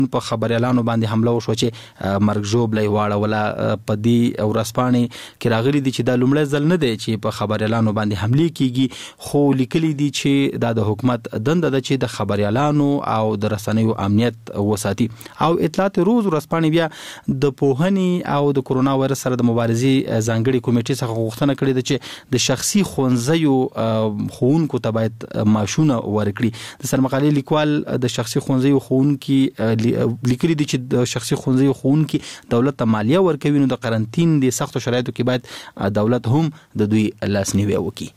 په خبريالانو باندې حمله وشو چې مرګ ژوبلې واړوله په دې ورسپانې کې راغلي دي چې دا لومړی ځل نه دی چې په خبريالانو باندې حمله کیږي خو لیکلي دي چې دا د حکومت دنده ده چې د خبريالانو او د رسنیو امنیت وساتي او اطلاعات روز ورسپانې بیا د پوهنې او د کورونا وایرس سره د مبارزې ځانګړي کمیټې څخه غوښتنه کړې ده چې د شخصي ښوونځیو ښوونکو ته باید معاشونه ورکړي د سرمقالې لیکوال د شخصي ښوونځیو ښوونکي لیکلي دي چې د شخصي ښوونځیو ښوونکي دولت ته مالیه ورکوي نو د قرنټین د سختو شرایطو کې باید دولت هم د دوی لاسنیوی وکړي.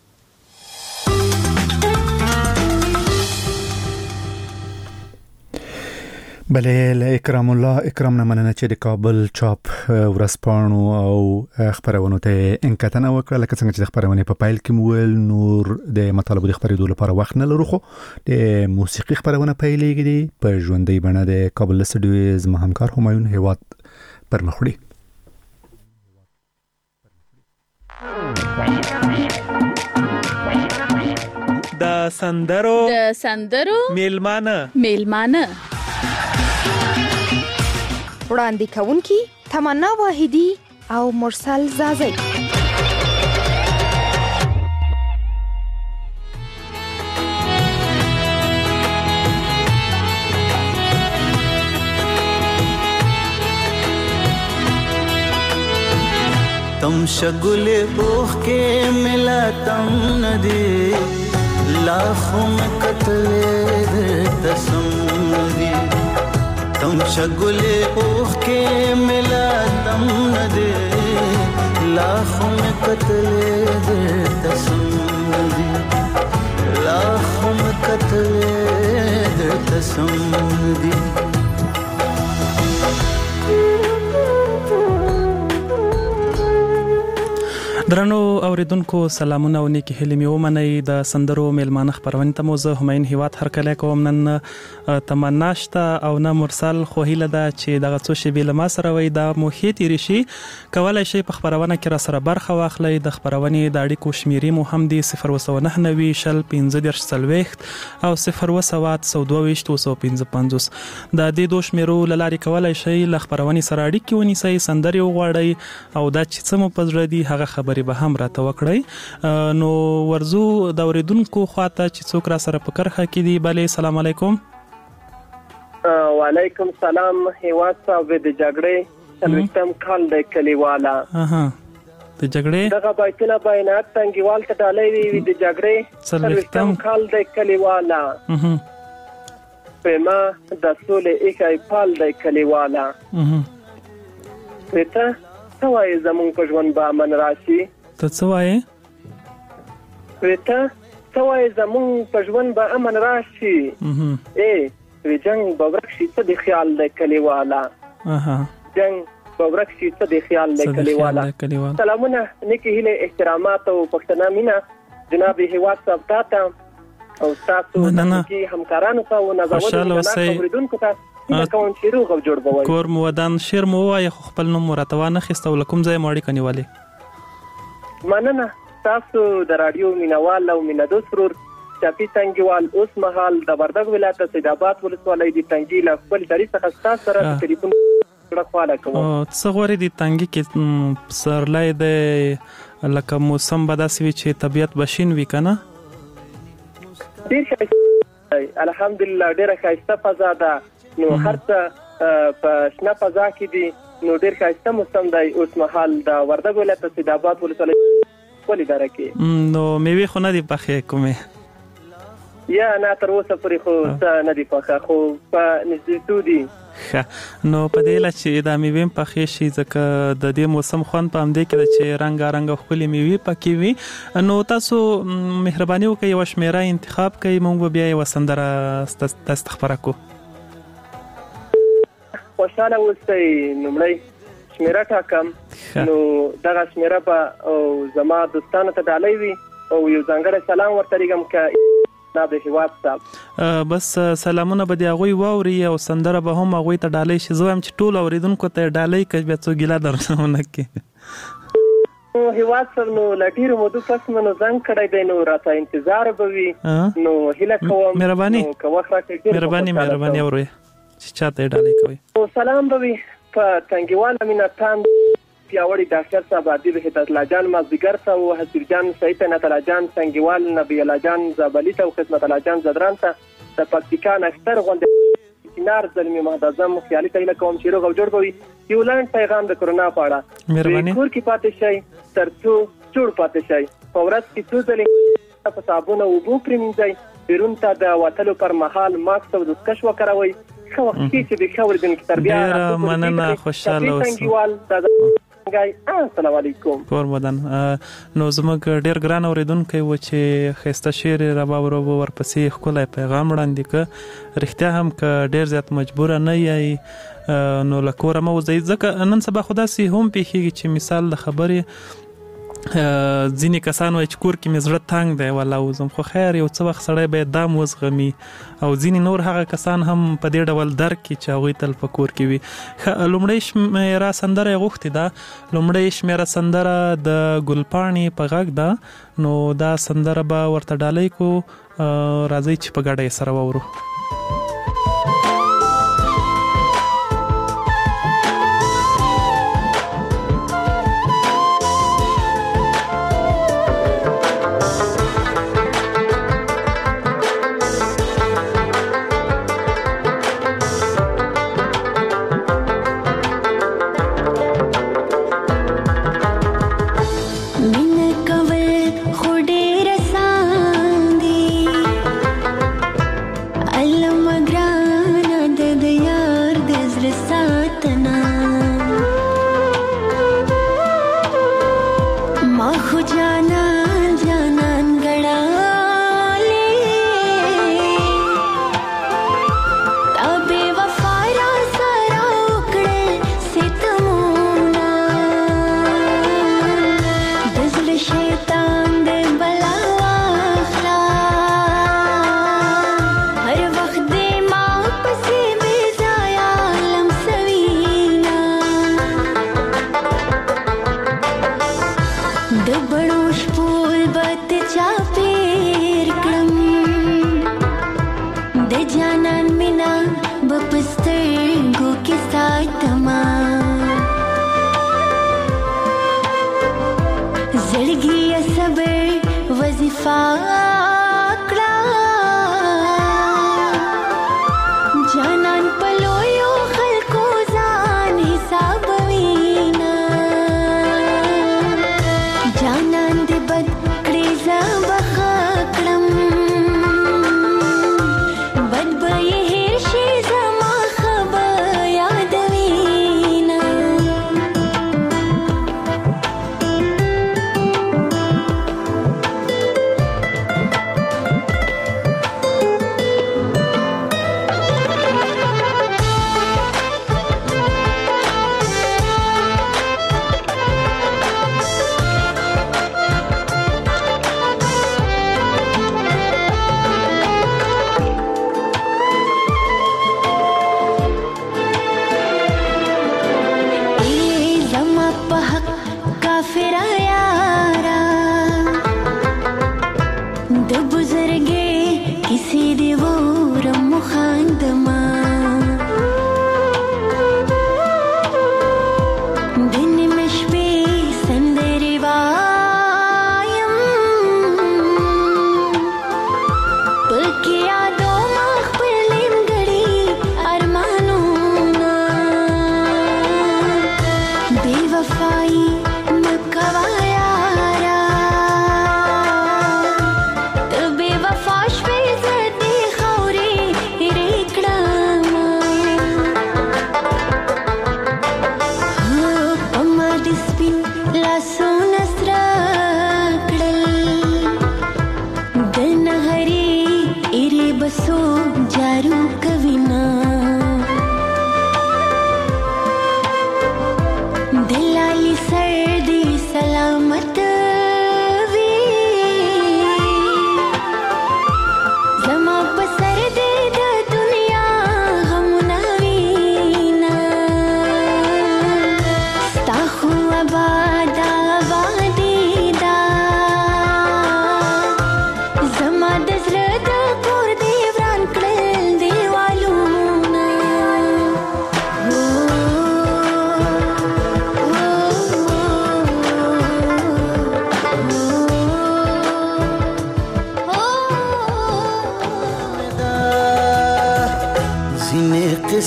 بله اکرام الله اکرام نه مننه چې د کابل چاپ ورسپانو او خبرونو ته انکتنه وکړه لکه څنګه چې د خبرونه په پایل کې مول نور د مطالبه د خبرېدو لپاره وخت نه لرو خو د موسیقي خبرونه پیلېږي دي په ژوندۍ بڼه د کابل سټډیو زما همکار همایون هیواد پرمخوړي. د سندرو میلمانه وړاندې کوونکی تمنا واحدی او مرسل زازی. تم شگل اوخ کے ملا تم ندی لاکھوں میں قتل تسم دی تم شگل اوخ کے ملا تم ندی لاکھوں میں قتل تسم دی لاکھوں میں قتل تسم دی. درنو اوریدونکو سلامونه او نیکی هیلې مې ومنئ. د سندرو میلمانه خبرونه ته مو زه همایون هیواد هرکلی کوم. نن تمنا شته او نه مرسل خو هیله ده چې دغه څو شیبې له ما سره وي دا مو ښې تېرې شي. کولی شئ په خپرونه کې را سره برخه واخلئ. د خپرونې د اړیکو شمیرې مو هم دي 0999 شل 15 40 او 0102225. د دې دوه شمیرو له لارې کولی شئ له خپرونې سره اړیکې ونیسئ، سندرې وغواړئ او دا چې څه مو په زړه دي هغه خبرې به هم راته وکړئ. نو ورزو د اوریدونکو خواته چې څوک را سره په کرخه کې دي. بله سلام علیکم. وعلیکم سلام. هیواد صاحب د جګړې سلوستم کال د کلیوالا د جګړې دغه بایتونه بیانات تنګیوال ته ډالۍ وی د جګړې سلوستم کال د کلیوالا پما د سولې ایکای پال د کلیوالا پته څوای زمون په ژوند به امن راشي. ته څوای پته څوای زمون په ژوند به امن راشي. وی جنگ بورک شي ته د خیال د کلیوالا جنگ بورک شي ته د خیال د کلیوالا. سلامونه نیکی هیله احترامات او پښتنه مینا جناب هیواد صاحب ته او تاسو کې همکارانو ته او نظر اوریدونکو ته کوم چې روغ جوړ بوي کور مو ودان شیر مو وای خپل نوم مرتبه نه خستو لکم ځای ماړي کنيوالي. مننه تاسو د رادیو مینوال او مینادو سرور چاپی تنګیوال اوس مهال د وردګ ولایت سیدآباد ولسوالۍ د تنګی له خپل تاریخ څخه تاسو سره ټلیفون غواړم کوم. څه غوړي د تنګی کې سرلای د لکه موسم بداسوي چې طبيعت بشین وی کنه. الحمدلله ډیره ښایسته فضا ده. نو هر څه په شنه فضا کې دي. نو ډیر ښایسته موسم دی اوس مهال د وردګ ولایت سیدآباد ولسوالۍ ولې دره کې. نو میوه خو نه دی پخې کومه یا نه تر اوسه پرې خو نه دی پخه خو په نږدې دي. نو په دې لچ د میوه پخې شي ځکه د دې موسم خوان په امده کې چې رنگارنګ خپل میوه پکې وي. نو تاسو مهرباني وکړئ او شمیره انتخاب کړئ موږ بیا یې وسندره تستخبره کو. خوشاله اوسئ. نمړی شمیره ټاکم. نو دغه شمیره په زما دوستانو ته ډالۍ وي او یو ځانګړی سلام ورته لګم که د هیواد صاحب بس سلامونه به دی هغوی واوري او سندره به هم هغوی ته ډالۍ شي. زه وایم چې ټول اوریدونکو ته ډالۍ کوي بیا څو ګیله درنونه کوي. هیواد صاحب نو لټیرو مودو پس منو زنګ کړی دی نو راته انتظار به وي. نو هیله کوم مهرباني اورئ. چې چاته ډالۍ کوي. سلام به وي په تنګیوال مینتان پیاوړی ډاکټر صاحب ادیب هدایت الله جان مازدیګر ته او حسیر جان سعید نت الله جان تنګیوال نبی الله جان زابلی ته او خدمت الله جان زدران ته د پکتیکا نختر غونډه سینار زلمی مهدزم خیالي تایله کوم چې روغ جوړ بوي یو لاند پیغام د کرونا پاړه مهرباني کور کې پاتې شي ترڅو جوړ پاتې شي په ورځ کې څو ځلې په صابون او اوبو پرېمنځئ بیرون ته د وتلو پر مهال ماسک او دستکش وکاروئ خو وخت چې به خبر دن کې تربیه مننه خوشاله اوسئ. السلام علیکم کور مدن. نو زموږ ډیر ګران اوریدونکو و چې خسته شعر رباب ورپسې خپل پیغام وړاندې ک رښتیا هم ک ډیر زیات مجبور نه یې نو لکور مو ځکه نن سبا خدا سي هم پیخي چې مثال د خبرې ځینې کسان وایي چې کور کې مې زړه تنګ دی ولا وزم خو خیر یو څه وخت سړی باید دام وزغمي او ځینې نور هغه کسان هم په دې ډول درک کې چې هغوی تل په کور کې وي. لومړی شمیره سندره یې غوښتې ده. لومړی شمیره سندره د ګلپاڼې په غږ ده نو دا سندره به ورته ډالۍ کو. راځئ چې په ګډه یې سره واورو.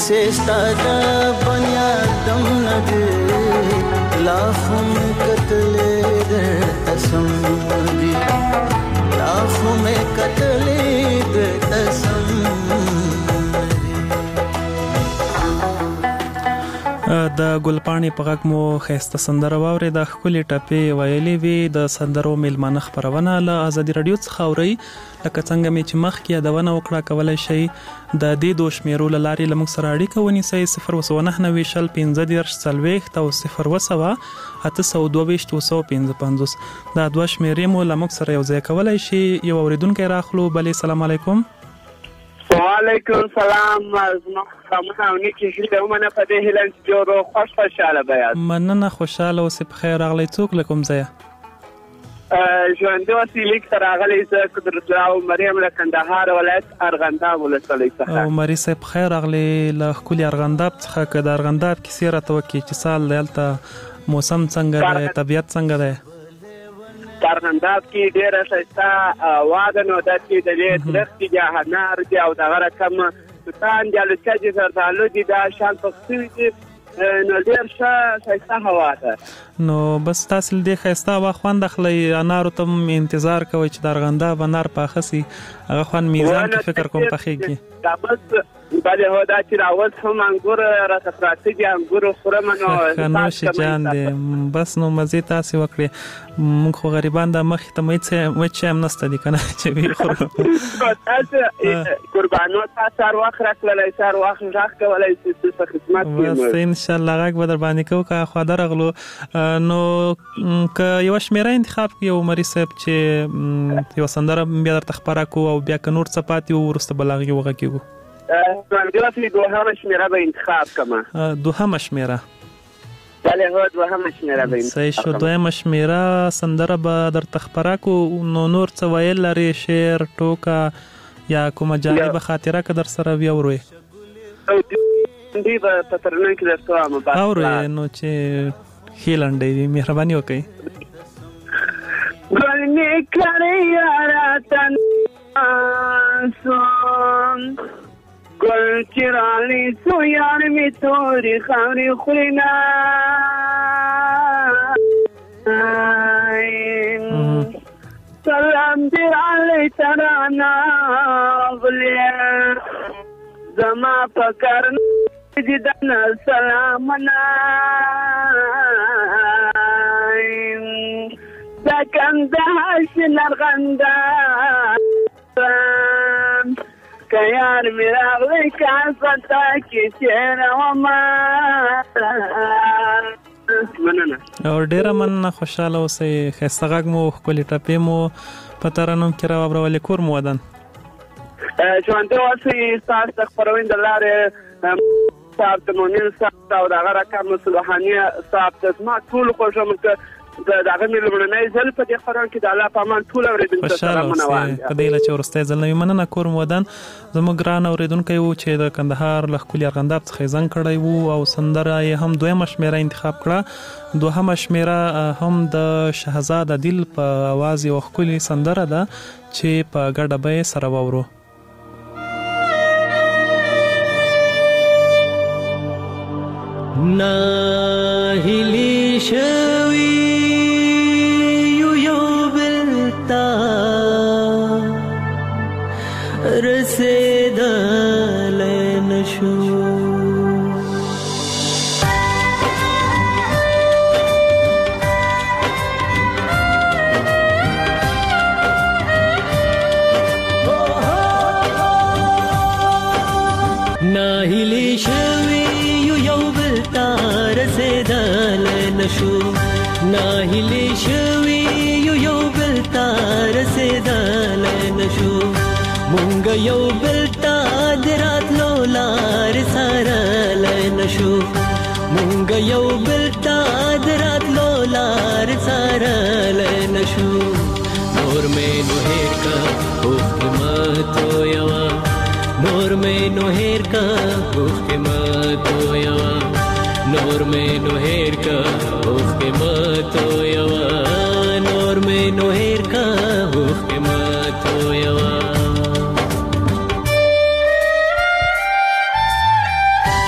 کیسه ستاده بنیادم ندی لاخو میں قتلے در تسم دی لاخو میں قتلے در تسم د ګلپاڼې په غږ مو ښایسته سندره واورې د ښکلې ټپې ویلې وي د سندرو میلمانه خپرونه له ازادي راډیو څخه اورئ لکه څنګه مې چې مخکې یادونه وکړه کولی شئ د دې دوه شمیرو له لارې له موږ سره اړیکه ونیسئ 029 او 007 دا دوه شمیرې مو له موږ سره یو ځای کولی شي یو اورېدونکی راخلو بلې سلام علیکم وعلیکم سلام زما خامخاونی کې شریده ومنه په دې هیلن جوړو خوشاله بیان مننه خوشاله اوسې په خیر راغلی څوک له کوم ځایه ژوندی اوسې لیک ته راغلی زه قدرت الله مریم له کندهار ولایت ارغنداب ولسوالۍ څخه او مري صاحب په خیر راغلی له ښکلي ارغنداب څخه که د ارغنداب کیسې راته وکړي چې سال دی هلته موسم څنګه دی طبیعت څنګه دی ارغنداب کې ډېره ښایسته واده نو دا چې د دې درختې دي انار دي او دغه رقم توتان دي الوچه دي زردالو دي دا شان پخې دي نو ډېر ښایسته هوا ده نو بس تاسو دې ښایسته هوا خوند اخلئ انارو ته انتظار کوئ چې د ارغنداب انار پاخه سي هغه خوند میزان کې فکر کوم پخېږي بله هو دا چې راوز هم انګور راته پراته دي انګور خورم نو نوش جان دی بس نو مزې تاسې وکړې موږ خو غریبان د مخې ته مچ هم نسته دي که نه چې ویې خورو تاسو قربانو تاسو هر وخت راکړلی هر وخت غږ کولی شئ څه خدمت بس انشاءالله غږ به در باندې کوو که خوا درغلو نو که یوه شمېره انتخاب کړي یو مري صاحب چې یوه سندره بیا درته خپره کړو او بیا که نور څه پاتې وو وروسته به له هغې وغږېږو دوهمه شمیره به انتخاب کما دوهمه شمیره بله هو دوهمه شمیره به صحیح شو دوهمه شمیره سندره به درته خپره کو نو نور څه ویل لري شعر ټوکه یا کومه جالبه خاطره که در سره وي اورئ دی به په ترنه کې درته وایم اورئ نو چې ښې لنډۍ وي مهرباني وکړئ ګل مې کړی یاره تناسون گل چرالی سو یار می توری خاوری خورینا سلام دیر علی ترانا غلی زما پکرن جدن سلامنا سکن دهش نرغنده کیار میراغلی کان ستا کی چیرې وما مننه او ډیره مننه خوشاله اوسئ ښایسته غږ مو ښکلې ټپې مو په ترنم کې راوبرولې کور مو ودان ژوندی اوسئ ستاسو د خپرونې د لارې صاحب د مؤمن صاحب او د هغه رقم سلوحاني صاحب ته زما ټولو خوښوم دغه مې لومړنی ځل په دې خپرونه کې د الله په امان ټول اورېدونکو ته سلامونه وایم په دې هیله چې وروستی ځل نه وي مننه کور مو ودان زموږ ګران اورېدونکی و چې د کندهار له ښکلي ارغنداب څخه یې زنګ کړی و او سندره یې هم دویمه شمېره انتخاب کړه دوهمه شمېره هم د شهزاد عادل په اواز یوه ښکلې سندره ده چې په ګډه به یې سره واورو ناهیلي شوي رسیدلی نشو ناهیلی شوی یو بل تا رسیدلی نشو ناهیلی شوی یو بل تا رسیدلی نشو مونږ یو بل تا دراتلو لار سره لنشو مونږ یو بل تا دراتلو لار سره لنشو نور مې نو هیر کا اوخ ماتو یوا نور مې نو هیر کا اوخ ماتو یوا نور مې نو هیر کا اوخ ماتو یوا نور مې نو هیر کا اوخ ماتو یوا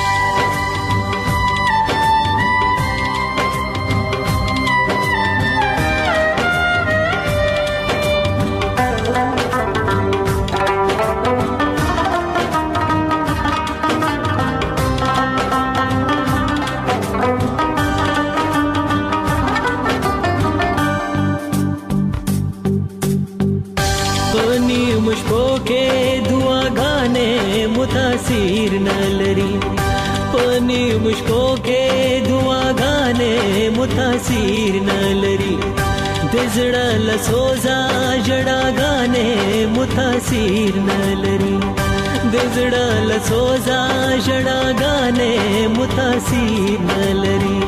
اپنی مشکو کے دعاګانې متاثر نه لري د زړه لسوزا جړاګانې متاثر نه لري د زړه لسوزا جړاګانې متاثر نه لري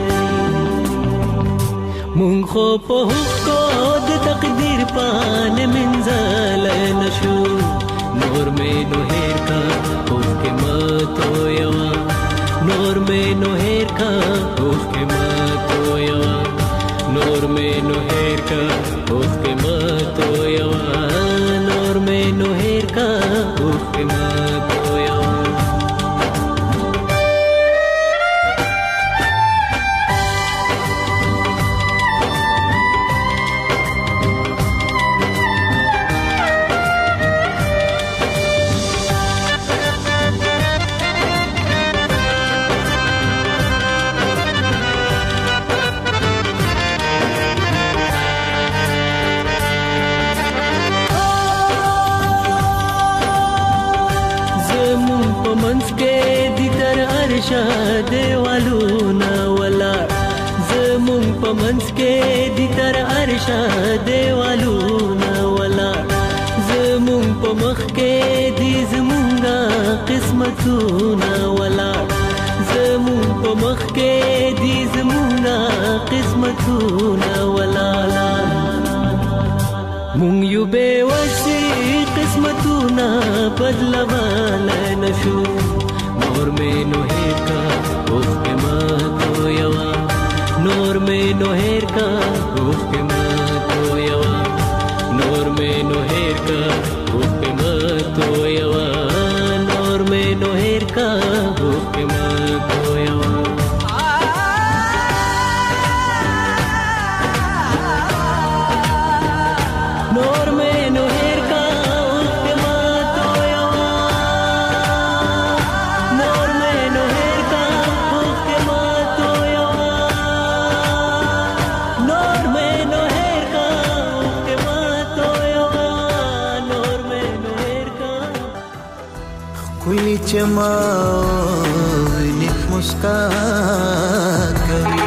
مونږ خو په حکم د تقدیر پان منزل نشو نور میں نو هیر کا اوف کے ماتو یوا نور میں نو هیر کا اوف کے ماتو یوا نور میں نو هیر کا اوف کے ماتو یوا نور میں نو هیر کا اوف کے ماتو یوا دیوالونا ولا زمون پمنس کې دي تر عرشه دیوالونا ولا زمون پمخ کې دي زمونږه قسمتونه ولا زمون پمخ کې دي زمونږه قسمتونه ولا مونږ یو به وسی قسمتونه بدلوالای نشو نور میں نو هیر کا اوف کے ماتو یوا نور میں نو هیر کا اوف کے ماتو یوا نور میں نو هیر کا اوف کے ماتو یوا نور میں نو هیر کا اوف کے ماتو یوا نور میں نو هیر کا اوف کے ماتو یوا نور میں نو هیر کا اوف کے ماتو یوا نور میں نو هیر کا اوف کے ماتو یوا نور میں نو هیر کا کوئی چما ویني مسکا کوي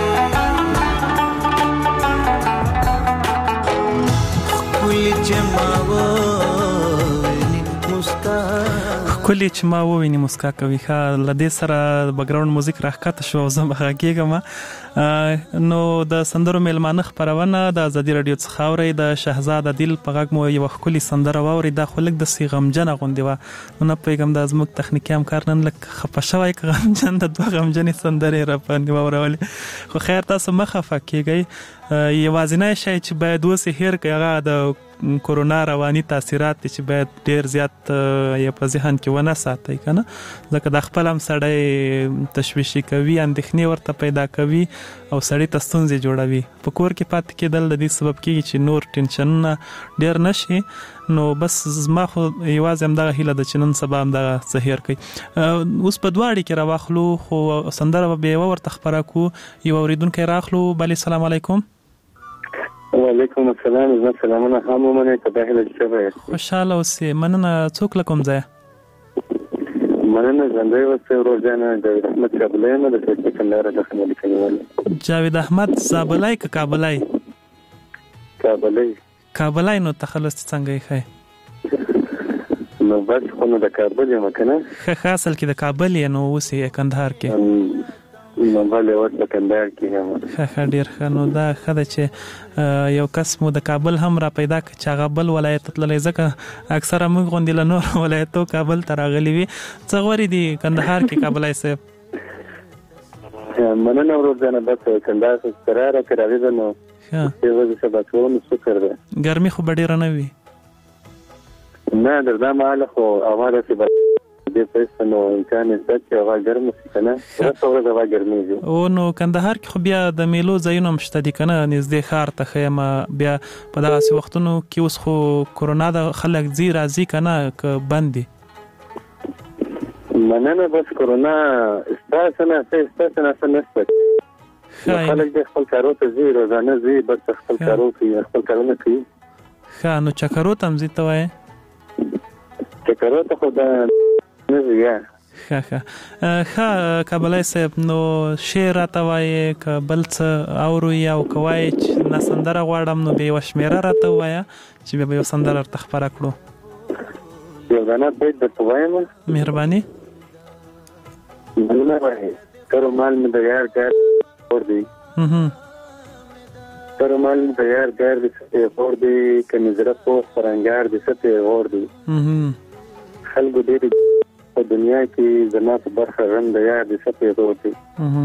کوئی چما ویني مسکا کلی چې ما وویني مسکا کوي ښه لدې سره بګراوند موزیک راښکته شو او زه بغږیږم نو د سندرو میلمانه خپرونه د ازادي رادیو څخه اورئ د شهزاد عادل په غږ مو یوه ښکلې سندره واورئ دا خو لږ داسې غمجنه غوندې وه نو نه پوهېږم دا زموږ تخنیکي همکار نن لږ خفه شوی که غمجن د دوه غمجنې سندرې را باندې واورولې خو خیر تاسو مه خفه کېږئ یوازینی شی چې باید اوس یې هېر کړئ هغه د کورونا رواني تاثیرات دي چې باید ډېر زیات یې په ذهن کې ونه ساتئ که نه ځکه دا خپل هم سړی تشویشي کوي اندېښنې ورته پیدا کوي او سړي ته ستونزې جوړوي په کور کې پاتې کېدل د دې سبب کېږي چې نور ټینشنونه ډېر نه شي نو بس زما خو یوازې همدغه هیله ده چې نن سبا همدغه څه هېر کوي اوس په دوه اړیکې راواخلو خو سندره به یوه ورته خپره کړو یو اورېدونکی راخلو بلې سلام علیکم وعلیکم السلام زما سلامونه هم ومنئ که دا هیله شوی یاست خوشحاله اوسئ مننه څوک له کوم ځایه مننه ژوندی اوسئ ورور جانه جاوید احمد کابلی یم د فیسبوک له لارې څخه مې لیکنې ولې جاوید احمد زابلی که کابلی کابلی نو تخلص څنګه یې ښی نو بس خو نو د کابل یم که نه ښه اصل کې د کابل یې نو اوس یې کندهار کې نو بلې اوس په کندهار کې یم ښه ډېر ښه نو دا ښه ده چې یو کس مو د کابل هم را پیدا کړ چې هغه بل ولایت ته تللی ځکه اکثره موږ غوندې له نورو ولایتو کابل ته راغلي وي څه غورې دي کندهار کې کابلی صاحب مننه ورور جانه بس کندهار څخه راغله که راغېده نو دې ورځې سبا کوم شکر ده ګرمي خو به ډېره نه وي نه در دا مهاله خو هوا داسې دې پېسته نو امکان شته چې هوا ګرمه شي که نه ورځ ورځ هوا ګرمېږي او نو کندهار کې خو بیا د میلو ځایونه هم شته دي که نه نږدې ښار ته ښه یم بیا په دغسې وختونو کې اوس خو کورونا د خلک ځي راځي که نه که بند دي مننه بس کورونا ستاسو نه څه نشته خلک دې خپل کارو ته ځي روزانه ځي بس خپل کارو کوي خپل کارونه کوي ښه نو چکرو ته هم ځي ته وایې چکرو ته خو دا نه ځي ښه کابلای صاحب نو شعر راته وایې که بل څه اورو یا کوای چې نه سندره غواړم نو بیا یوه شمېره راته ووایه چې بیا به یو سندره ورته خپره کړو. یو دانه بیت درته وایم. مهرباني. مننه وایي کرو مال مې د یار ګار خور دی کرو مال مې د یار ګار دی ستې خور دی که مې زړه پوخ پرنګار دی ستې غور دی خلکو ډېرې په دنیا کې زما په برخه غم د یار دی ستې غور دی.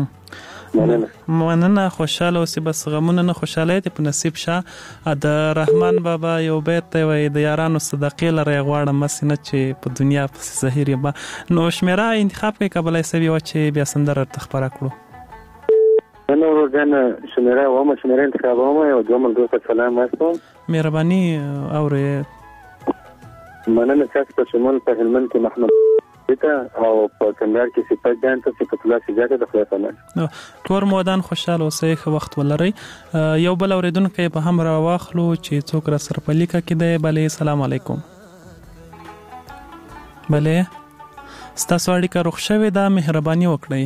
مننه خوشاله اوسې بس غمونه نه خوشحالۍ ته په نصیب شه. د رحمان بابا یو بیت دی وایي د یارانو صدقې لره یې غواړم مسې نه چې په دنیا پسې زهیر یم. نو شمېره انتخاب کړئ کابلای صاحب یوه چې بیا سندره ورته خپره کړو. نه ورځنه شمېره وایم شمېره انتخابوم یو دوه ملګرو ته سلام واستوم. مهرباني اورې. مننه ستاسو په شمول په هلمند کې محمد او په کندهار کې صفات جان ته صفات الله سجاده د خدای پامان. ټول مودان خوشاله اوسئ ښه وخت ولرئ. یو بل اوریدونکی په هم راواخلو چې څوک را سره په لیکه کې دی. بلې سلام علیکم. بلې ستاسو اړیکه روغ شوې ده مهرباني وکړئ.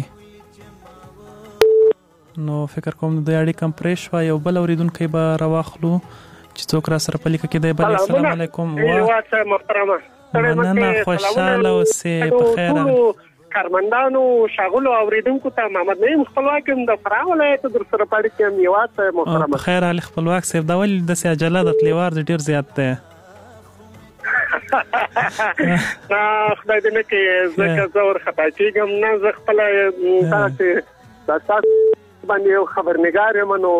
نو فکر کوم د اړیکه پرې شوه. یو بل اوریدونکی به راواخلو چې څوک را سره په لیکه کې دی. بلې سلام علیکم. محترمه مننه خوشاله اوسې په خیر. کارمندانو شاغلو اوریدونکو ته محمد نعیم خپلواک د فراه ولایت در سره پاړی کې میوات محترمه. په خیر علي خپلواک صاحب دا ولې داسې عجله د تلې وار ډېر زیات دی؟ خدای دې نه کړي زه که زه ورخطا کېږم نه زه خپله داسې دا تاسو باندې یو خبرنګار یم نو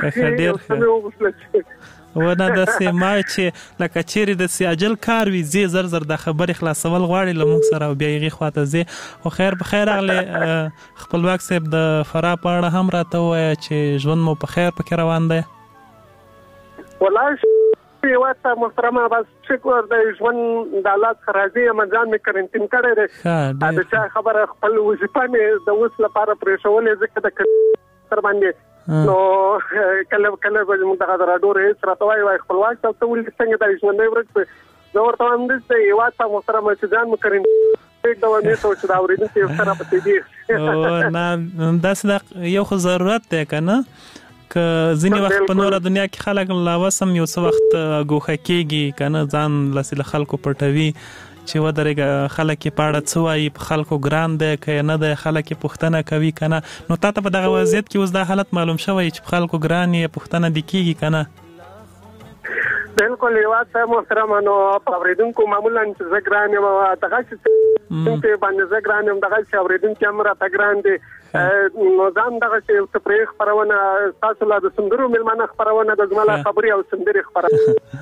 ونه داسې ما چې لکه چیرې داسې عجل کار وي زی زر زر د خبرې خلاصول غواړي له موږ سره او بیا هغې خواته ځې. خو خیر په خیر راغلی خپلواک صاحب د فراه په اړه هم راته ووایه چې ژوند مو په خیر پکې روان دی. ولاړ یوه محترمه بس شکر د ژوند د حالات څخه راځي یم ځان مې کرنټین کړی دی. د چا خبره خپل وظیفه مې د اوس لپاره پرېښولې ځکه د سر باندې نو کله کله به موږ دغه راډیو رئیس راته وایي خپلواک صاحب ته ولې څنګه د ژوندۍ ورځ زه ورته وایم داسې یوه محترمه چې ځان مو کرنټین ډول مې ته چې د اورېدونکي سره پسې دي نه داسې یو خو ضرورت دی که نه که ځینې وخت په نوره دنیا کې خلک لا وسم یو څه وخت ګوښه کېږي که نه ځان لاسې له خلکو پټوي چې ودرېږه خلک یې په اړه څه وایي په خلکو ګران دی که نه دی خلک یې پوښتنه کوي که نه. نو تا ته په دغه وضعیت کې اوس دا حالت معلوم شوی چې په خلکو ګران یې پوښتنه دې کېږي که نه؟ بالکل یوه محترمه نو په اورېدونکو معمولا چې زه ګران یم دغسې باندې زه ګران یم دغسې اورېدونکي هم راته ګران دي. نو ځان دغسې یو څه پرې خپرونه ستاسو لا د سندرو مېلمانه خپرونه د زما لا خبرې او سندرې خپرونه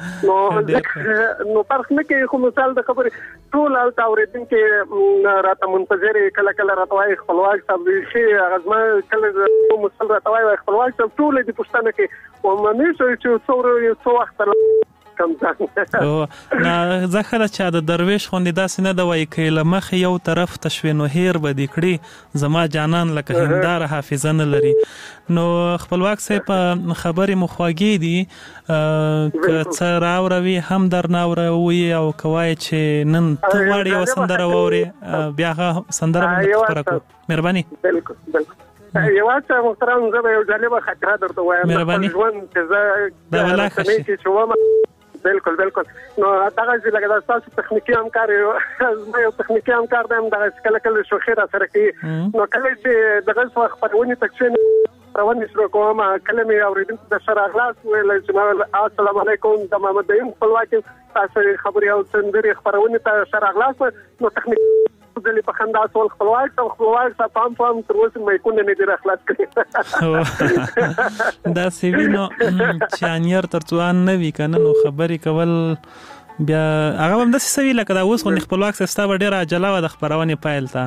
نو فرق نه کوي. خو مثال د خبرې ټول هلته اورېدونکي راته منتظر کله کله راته وایي خپلواک صاحب ښې هغه زما کله مثال راته وایي خپلواک صاحب ټول دې پوښتنه کوي همیشه چې څو وخت نه زه ښه ده چې د درویش غوندې داسې نه ده وایي که له مخې یو طرف ته شوې نو هیر به دې کړي زما جانان لکه هنداره حافظه نه لري. نو خپلواک صاحب خبرې مو خوږې دي که څه راوروي هم در نه اوروي او که وایي چې نن ته غواړې یوه سندره واورې بیا هغه سندره به خپره کړو. مهرباني. بالکل یوه څه محترم زه به یو جالبه خاطره درته وایم مهرباني. ژوند چې زه رسنۍ کې چې وم بالکل نو دغسې لکه دا ستاسو تخنیکي همکار زما یو تخنیکي همکار دی هم دغسې کله کله شوخي را سره کوي نو کله چې دغسې وخت خپرونې ته کښېنم خپرونې شروع کوم کله مې اورېدونکو ته ښه راغلاست ویلی چې السلام علیکم د محمد نعیم خپلواک تاسو خبرې او سندرې خپرونې ته ښه راغلاست نو تخنیک ځلې په خندا سول خپلواک صاحب پام تر اوسه مایکونه نه دي راخلاص کړي داسې وي نو چې انیر تر څو ان نه وي که نه نو خبرې کول بیا هغه هم داسې څه وي لکه دا اوس غوندې خپلواک صاحب ستا به ډېره عجله وه د خپرونې پیل ته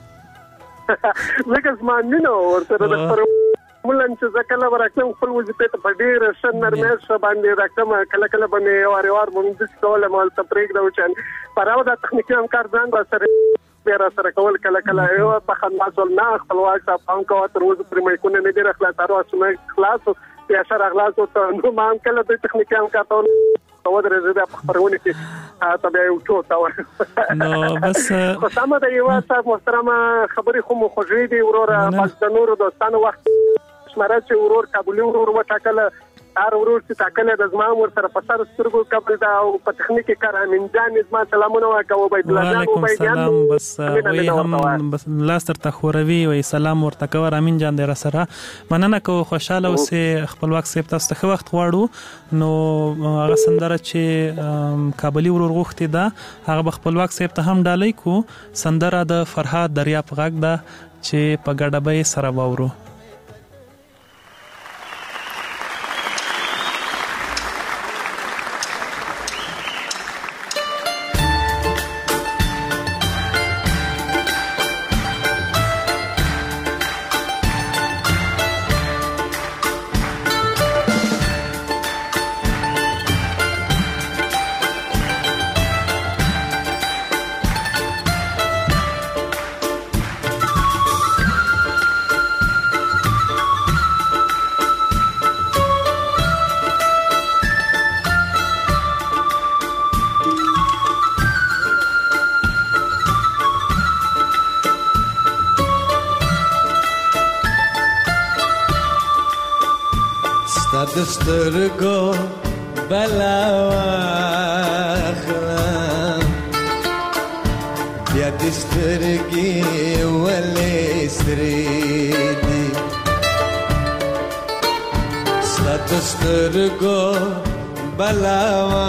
لکه زما مینه ورسره د معمولا چې زه کله به راکړم خپل وظیفې ته په ډېره ښه نرمۍ ښه باندې راکړم کله کله به مې وار به مې داسې کوله ما هلته پرېږدم چې پراوه دا تخنیکي همکار ځان راسره بیا راسره کول کله کله یو په خندا سول نه خپلواک صاحب پام کوه تر اوسه پرې مایکونه نه دي راخلاص هر وختونه خلاص بیا ښه راغلاست نو ما هم کله دوی تخنیکي همکار ته ودرېږه بیا په خپرونې کې ته یو ټوټه نو بس خو سمه ده یو صاحب محترمه خبرې خو مو خوږې دي وروره بس د نورو دوستانو وخت شماره چې ورور کابلي ورور وټاکله هر ورور چې ټاکله د زما ور سره په سر سترګو قبل دا او په تخنیکی کار امین جان زما سلامونه واکو بيد الله جان او بيد سلام بس وي هم بس لاستر تخوروي وي سلام ورته کور امین جان در سره مننه کو خوشاله اوسه خپلواک سیب تاسو ته وخت غواړو نو هغه سندره چې کابلي ورور غوښتي دا هغه خپلواک سیب ته هم ډالۍ کو سندره د فرهاد دریاب غږ دا چې په ګډبې سره باورو دسترګو بلا واخلم بیا دسترګي ولې سرې دي دسترګو بلا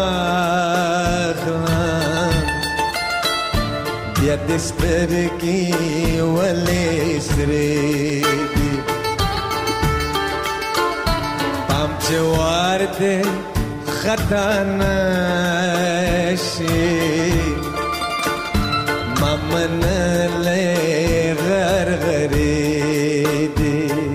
واخلم بیا دسترګي ولې سرې دي جوار دے خطا نشی ممن لے غرغری دی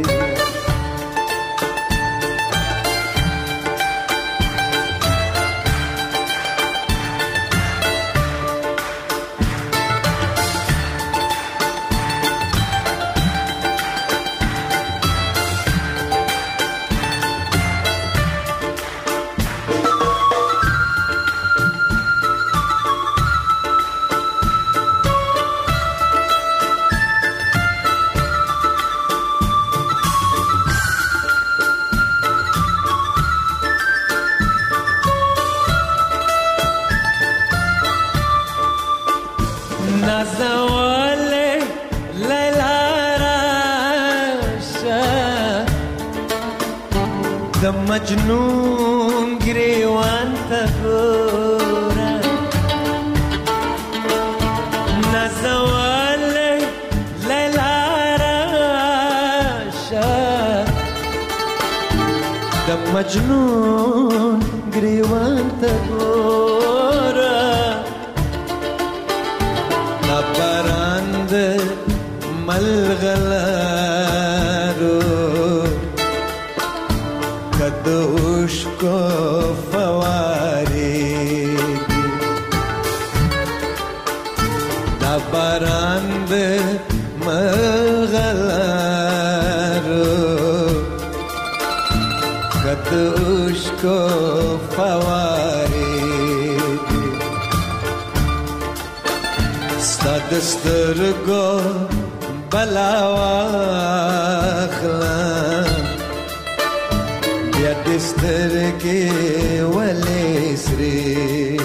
مجنون گریوان تا گورا نزوال لیلا راشا دا مجنون گریوان تا گورا نبراند ملغلارو دوش کو فواری دا باران به مغلارو دوش کو فواری ستادسترگو بلاواخلم دسترګې ولې سرې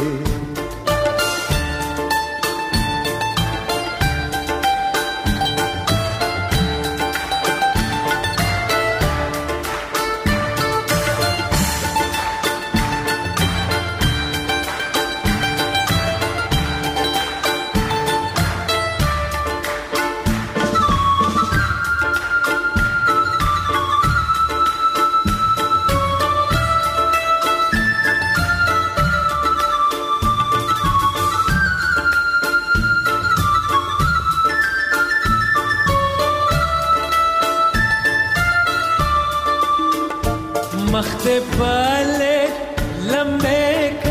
بالے لمبے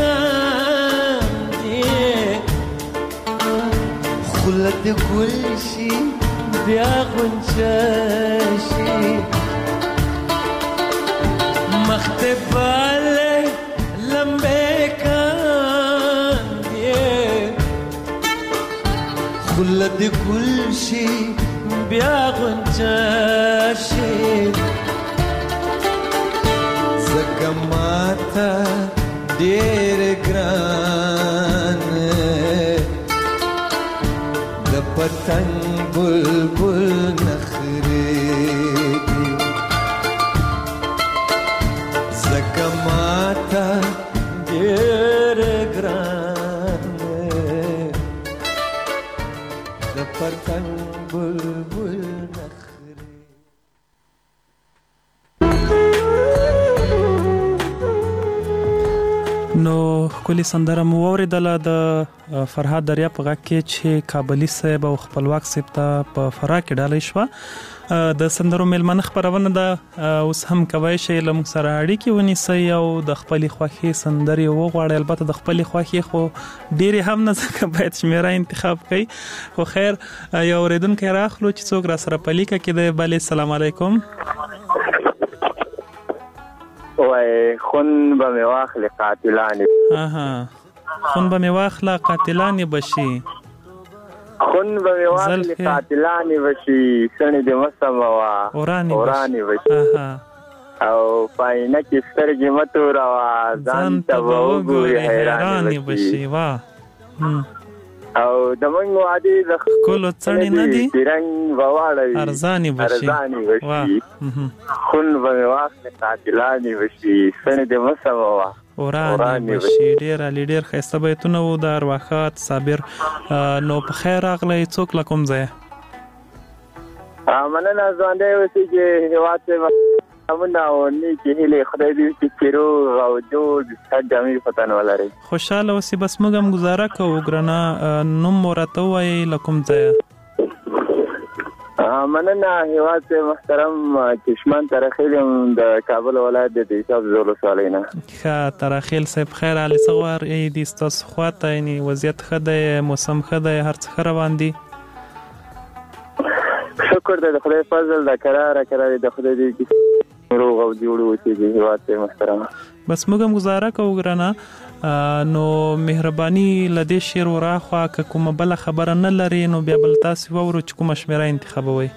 کاندے خلد گلشی بیا غنچشی مخت بالے لمبے کاندے د ګل شي بیا غونچه شي زکه ماته ډېر ګران د پتنګ بلبل نخرې دي زکه ماته ډېر ګران د پتنګ بلبل نخرې. نو کلی سندره مو اوریدله د فرهاد دریا په غږ کې چې کابلی صاحب او خپلواک صاحب ته په فرا کې ډالۍ شوه. د سندرو میلمنه خپرونه ده، اوس هم کوی شئ له موږ سره اړیکې ونیسئ او د خپلې خوښې سندرې وغواړئ. البته د خپلې خوښې خو ډېرې هم نه، ځکه باید شمیره انتخاب کړئ. خو خیر یو اورېدونکی راخلو چې څوک را سره په لیکه کې دی. بلې السلام علیکم. وای خون به مې واخلې قاتلانې. خون به مې واخله قاتلانې بشي. خون به مې واخلې قاتلانې بشي، سڼې دې مسموه اورانې بشي، او پاینه کې سترګې مه توروه ځان ته به وګورې حیرانې بشي. او د موږ وعدې د ښکلو څڼې نه دي رنګ به واړوي ارزانې بشي. خون به مې واخلې قاتلانې بشي، سڼې دې مسموه اورانې بشي. ډېر علي ډېر ښایسته بیتونه وو د ارواښاد صابر. نو په خیر راغلی. څوک له کوم ځایه؟ مننه. ځوانده اوسېږي هېواد صاحب امونه او نیکې هیلې خدای دې وکړي چې روغ او جوړ صحت جامې وطن ولرئ. خوشحاله اوسې. بس موږ هم ګزاره کوو ګرانه، نوم مو راته ووایئ له کوم ځایه؟ مننه. هېواد صاحب محترم چشمان ترخیل یم د کابل ولایت د دیشاب زول ولسوالۍ نه. ښه ترخیل صاحب خیر حالې څه غواړئ دي ستاسو خواته؟ یعنې وضعیت ښه دی، موسم ښه دی، هر څه ښه روان دي؟ شکر دی د خدای فضل د کراره د خدای دې روغ او جوړ اوسېږي هېواد صاحب محترم. بس موږ هم ګزاره کوو ګرانه. نو مهرباني له دې شعر وراخوا که کومه بله خبره نه لري نو بیا بل تاسې واورو چې کومه شمېره انتخابوئ.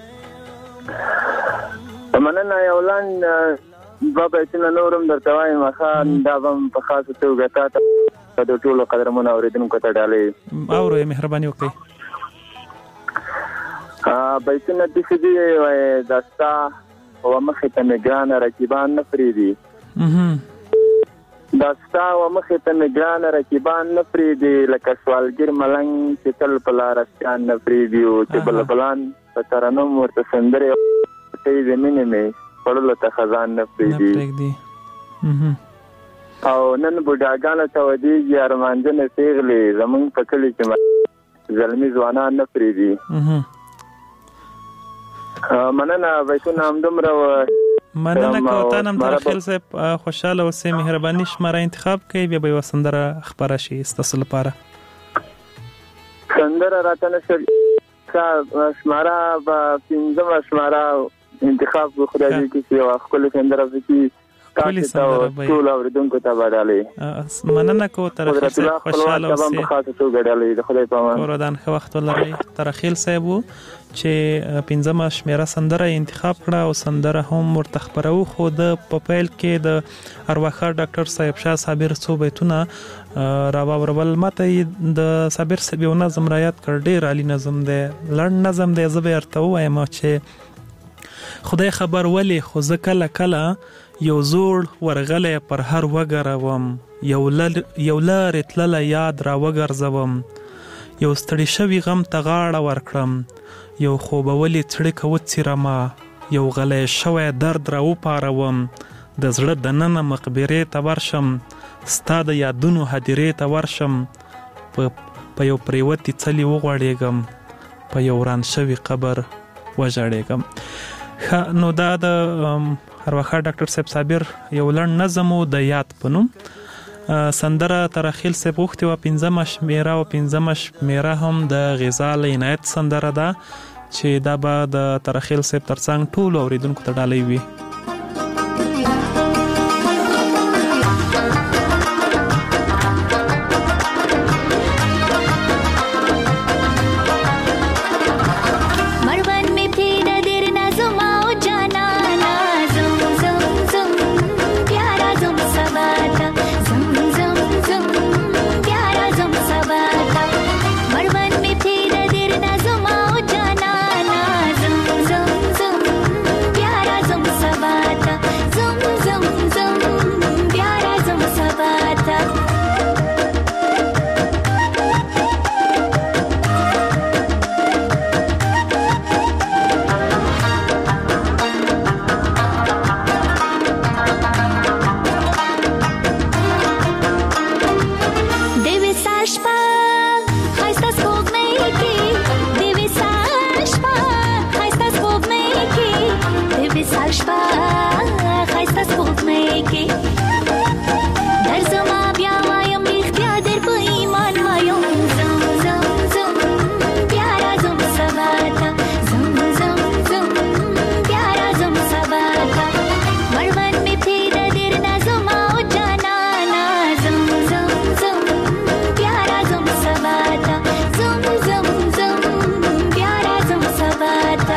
مننه. یو لاند دوه بیتونه نور هم درته وایم ښه، دا به هم په خاصه توګه تا ته د ټولو قدرمنو اورېدونکو ته ډالۍ اورو. مهرباني وکړئ. بیتونه داسې دي وایي دا ستا ومخې ته مې ګرانه رقیبان نه پرېږدي، دا ستا ومخې ته مې ګرانه رقیبان نه پرېږدي، لکه سوالګر ملنګ چې تل په لاره سیان نه پرېږدي، او چې بلبلان په ترنم ورته سندرې کوي د مینې مې خوړلو ته خزان نه پرېږدي. او نن بوډاګانو ته ودېږي ارمانجنې پېغلې، زمونږ په کلي کې زلمي ځوانان نه پرېږدي. مننه. بیتونه همدومره مننه کوو. تا هم ترخیل صاحب خوشحاله اوسئ. مهرباني شماره انتخاب کړئ، بیا به یوه سندره خپره شي ستاسو لپاره. سندره راته نشته، شماره به 5مه شماره انتخاب کړو. خدای دې وکړي چې یوه ښکلې سندره پکې تاسو ته ټولو اورېدونکو ته به ډالۍ. مننه کوو ترخیل صاحب، خوشحاله اوسئ. په خاصه توګه ډالۍ د خدای په امان. ودان ښه وخت ولرئ. ترخیل صاحب و چې 5مه شمېره سندره انتخاب کړه او سندره هم ورته خپرو. خو د په پیل کې د ارواښاد ډاکټر صاحب شاه صابر څو بیتونه راواورول. ماته د صابر صاحب یو نظم را یاد کړ، ډېر عالي نظم دی، لنډ نظم دی. زه به ورته ووایم چې خدای خبر ولې خو زه کله کله یو زوړ ورغلی پر هر وګروم، یو لارې تللی یاد را وګرځوم، یو ستړي شوي غم ته غاړه ورکړم، یو خوبولې څړیکه وڅیرمه، یو غلی شوی درد را وپاروم، د زړه دننه مقبرې ته ورشم، ستا د یادونو هدیرې ته ورشم، په یو پریوتې څلي وغوړېږم، په یو وران شوي قبر وژړېږم. نو دا د ارواښاد ډاکټر صاحب صابر یو لنډ نظم و د یاد په نوم. سندره ترخیل صاحب غوښتې وه 5مه شمېره، او 5مه شمېره هم د غزال عنایت سندره ده چې دا به د ترخیل صاحب ترڅنګ ټولو اورېدونکو ته ډالۍ وي. وصال شپه ښایسته سپوږمۍ کې در زما بیا وایم رښتیا در په ایمان وایم زم زم زم بیا راځم سبا ته زم زم زم بیا راځم سبا ته مړوند مې پیدا درنه زما او جانانه زم زم زم بیا راځم سبا ته زم زم زم بیا راځم سبا ته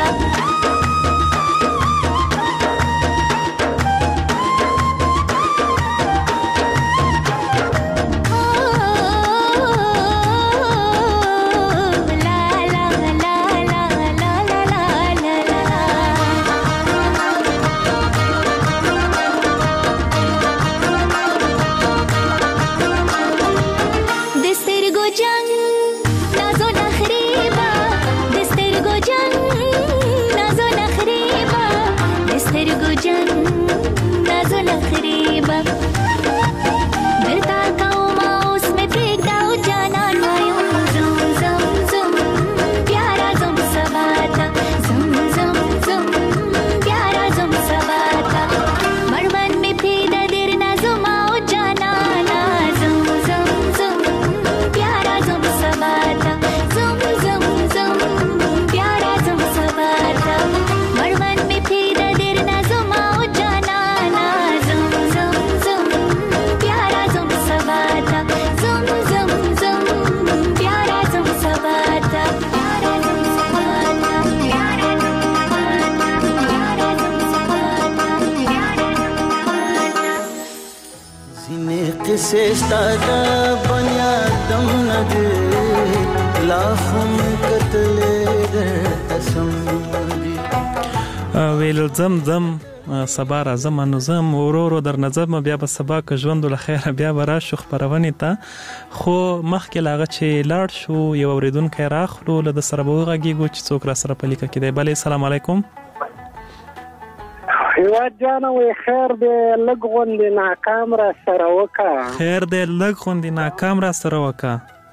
سستا دا بنیادم ندی لافم قتل در تسم دی ویل زم زم سبا راځم نو زم ورورو در نظم بیا به سبا که ژوند له خیر بیا به راشو خبرونې ته خو مخکې لاغه چې لاړ شو یو اوریدونکی راخلو له د سره به وغږیږو چې څوک را سره په لیکه کې دی بلې سلام علیکم هیواد جانه وی خیر دې لږ غوندې ناکام را سره وکړه خیر دې لږ غوندې ناکام را سره وکړه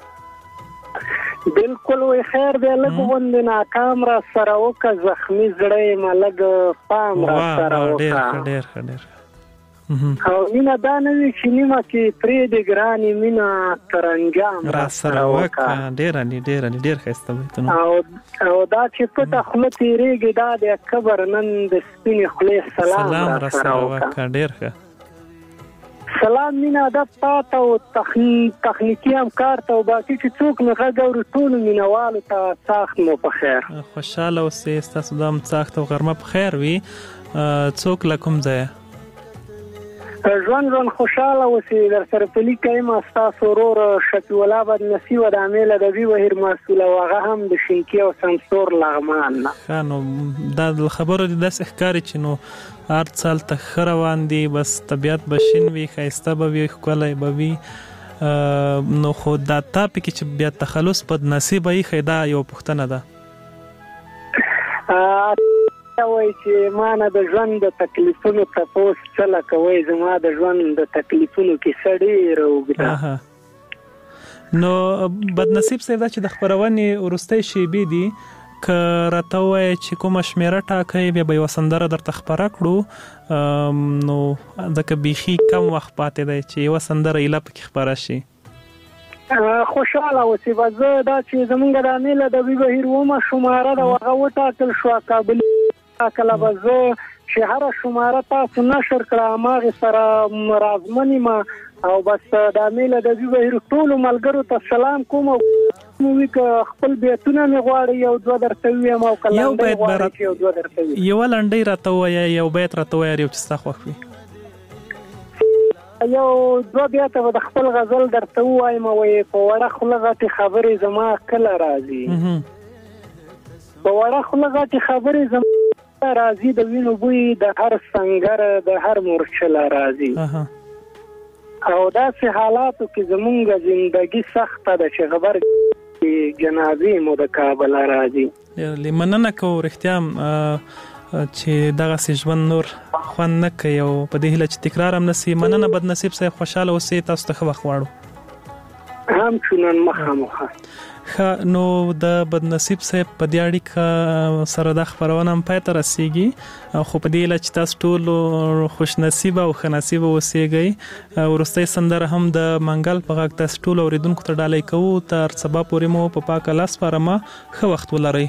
بالکل وی خیر دې لږ غوندې ناکام را سره وکړه زخمي زړه یې ما لږ پام را سره وکړه ډېر ښه ډېر او مینه دا نه وي چې نیمه کې پرېږدې ګرانې مینه تر انجام را سره وکړه ډېر ښایسته بیتونه او دا چې پټه خوله تېرېږي دا د کبر نن د سپینې خولې سلام را سره وکړه ډېر ښه سلام مینه ادب تاته او تخنیکي همکار ته او باقي چې څوک نه غږ اوري ټولو مینهوالو ته ساخت مو په خیر خوشحاله اوسئ ستاسو دا هم ساخت او غرمه په خیر وي څوک له کوم ځایه ژوند خوشحاله اوسئ در سره په لیکه یم ستاسو ورور شفیع الله بدنصیب د عامل ادبي بهیر مسؤل او هغه هم د شینکي او سمسور لغمان نه ښه نو دا خبرو دې داسې ښکاري چې نو هر څه هلته ښه روان دي بس طبیعت به شین وي ښایسته به وي ښکلی به وي نو خو دا تا پکې چې بیا تخلص بدنصیبه ایښی دا یوه پوښتنه ده وای چې ما نه د ژوند د تکلیفونو تپوس څه کوئ زما د ژوند د تکلیفونو کیسه ډېره اوږده نو بدنصیب صاحب دا چې د خپرونې وروستۍ شیبې دي که راته ووایې چې کومه شمېره ټاکئ بیا به یوه سندره درته خپره کړو نو ځکه بیخي کم وخت پاتې دی چې یوه سندره ایله پکې خپره شي خوشحاله اوسئ به زه دا چې زمونږ د عامل ادبي بهیر اومه شماره ده هغه وټاکل شوه کابل کله به زه چې هره شماره تاسو نشر کړه هماغې سره رازمن یم او بس د عامل ادبي بهیر ټولو ملګرو ته سلام کوم او وي که خپل بیتونه مې غواړي یو دوه درته ووایم او که لنډۍ غواړي چې یو دوه درته ووایم یوه لنډۍ راته ووایه یو بیت راته ووایه یو چې ستا خوښ وي یو دوه بیته به د خپل غزل درته ووایم وایي په وړه خوله غټې خبرې زما کله راځي په وړه خوله غټې خبرې زما راځي د وینو بوی د هر سنګر د هر مورچله راځي او داسې حالاتو کې زمونږ زندګي سخته ده چې خبر جنازې مو د کابل راځي مننه کوو رښتیا چې دغسې ژوند نور خوند نه کوي او په دې هیله چې تکرار هم نه سي مننه بدنصیب صاحب خوشحاله اوسئ تاسو ته ښه وخت غواړو هم چونن مخامخه. نو د بدنصیب صاحب په دې اړیکه سره د خبرونه هم پای ته رسیږي خو په دې لچ تاسو ټول خوش نصیب او ښه نصیب اوسئ. ورسته سندره هم د منګل په غږ تاسو ټول اوریدونکو ته ډالۍ کوو. تر سبا پورې مو په پاک لاس پرما ښه وخت ولرئ.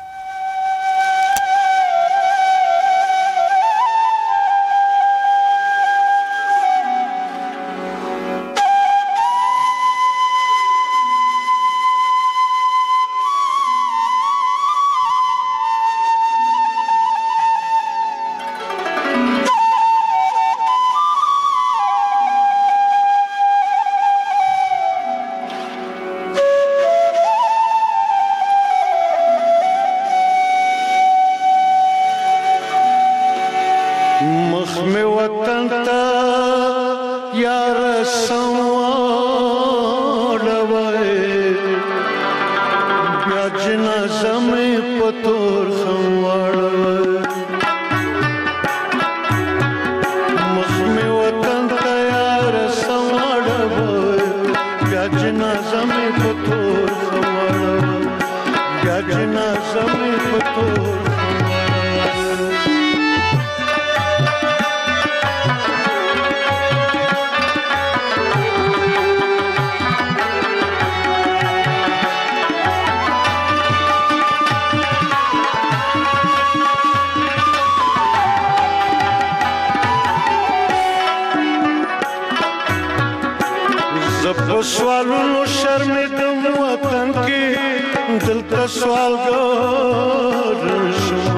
سوالونو شرمېدم وطن کې دلته سوالګر شوم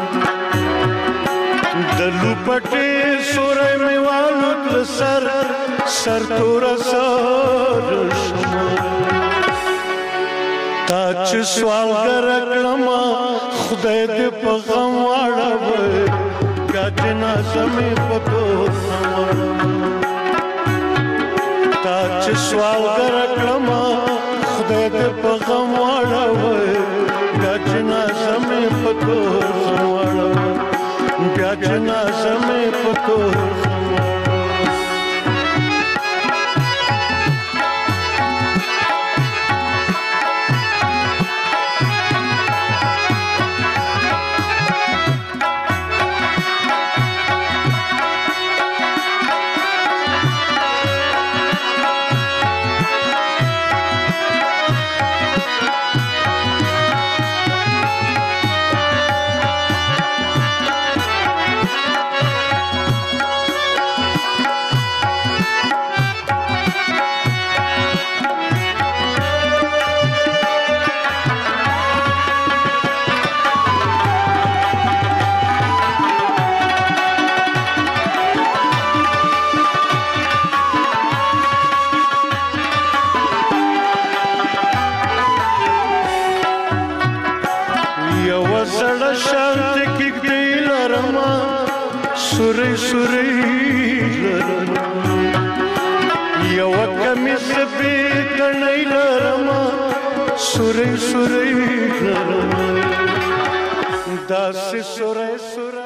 د لوپټې سورې مې والوت له سر توره سر شوم تا چې سوالګر کړم خدای دې په غم واړوي بیا جنازه مې په تور تا چې سوالګر کړم خدای دې په غم واړوي بیا جنازه مې په تور واړوي بیا جنازه مې په تور سوري سوري لرما یو کمیس به کنای لرما سوري سوري لرما داس سوري سوري